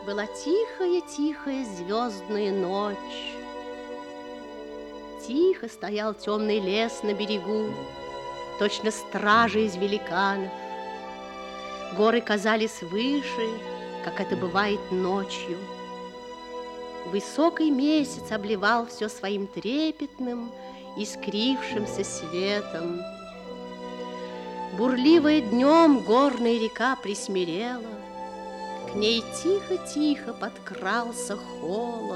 Была тихая-тихая звездная ночь. Тихо стоял темный лес на берегу, точно стража из великанов. Горы казались выше, как это бывает ночью. Высокий месяц обливал все своим трепетным, искрившимся светом. Бурливая днем горная река присмирела, к ней тихо-тихо подкрался холод.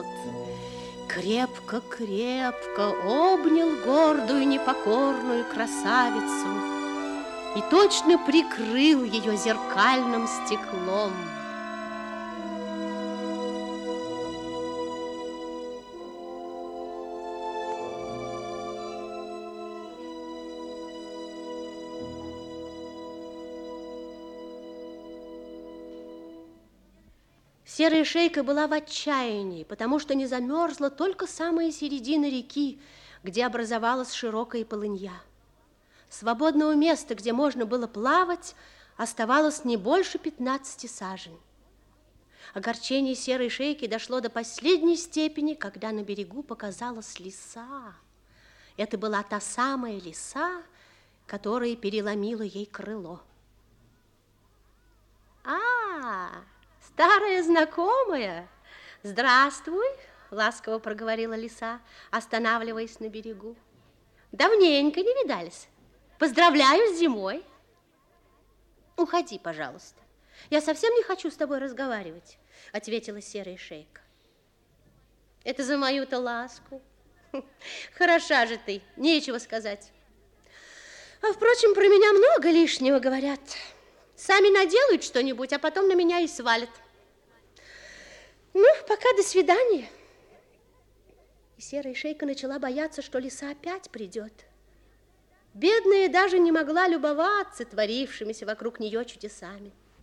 Крепко-крепко обнял гордую непокорную красавицу и точно прикрыл ее зеркальным стеклом. Серая шейка была в отчаянии, потому что не замерзла только самая середина реки, где образовалась широкая полынья. Свободного места, где можно было плавать, оставалось не больше 15 сажен. Огорчение серой шейки дошло до последней степени, когда на берегу показалась лиса. Это была та самая лиса, которая переломила ей крыло. Старая знакомая, здравствуй, ласково проговорила лиса, останавливаясь на берегу. Давненько не видались. Поздравляю с зимой. Уходи, пожалуйста. Я совсем не хочу с тобой разговаривать, ответила серая шейка. Это за мою-то ласку. Хороша же ты, нечего сказать. А, впрочем, про меня много лишнего говорят. Сами наделают что-нибудь, а потом на меня и свалят. Ну, пока до свидания. И серая шейка начала бояться, что лиса опять придет. Бедная даже не могла любоваться творившимися вокруг нее чудесами.